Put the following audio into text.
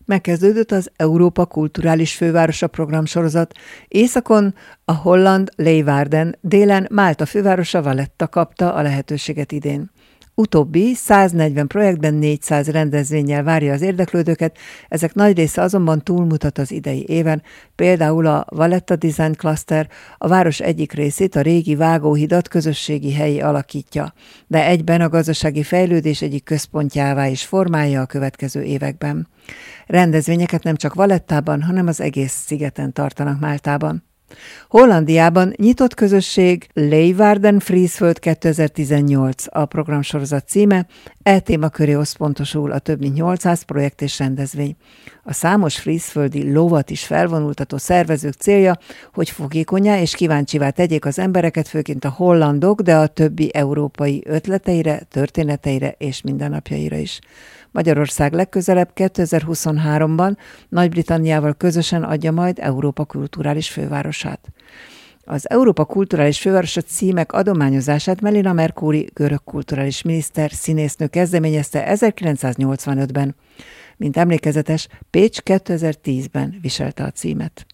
Megkezdődött az Európa Kulturális Fővárosa programsorozat. Északon a holland Leeuwarden, délen Málta fővárosa Valletta kapta a lehetőséget idén. Utóbbi 140 projektben 400 rendezvénnyel várja az érdeklődőket, ezek nagy része azonban túlmutat az idei éven, például a Valletta Design Cluster a város egyik részét, a régi vágóhidat közösségi helyi alakítja, de egyben a gazdasági fejlődés egyik központjává is formálja a következő években. Rendezvényeket nem csak Vallettában, hanem az egész szigeten tartanak Máltában. Hollandiában nyitott közösség Leeuwarden Frízföld 2018 a programsorozat címe, téma köré összpontosul a több mint 800 projekt és rendezvény. A számos frízföldi lovat is felvonultató szervezők célja, hogy fogékonyá és kíváncsivá tegyék az embereket, főként a hollandok, de a többi európai ötleteire, történeteire és mindennapjaira is. Magyarország legközelebb 2023-ban Nagy-Britanniával közösen adja majd Európa Kulturális Fővárosát. Az Európa Kulturális Fővárosa címek adományozását Melina Mercouri görög kulturális miniszter, színésznő kezdeményezte 1985-ben. Mint emlékezetes, Pécs 2010-ben viselte a címet.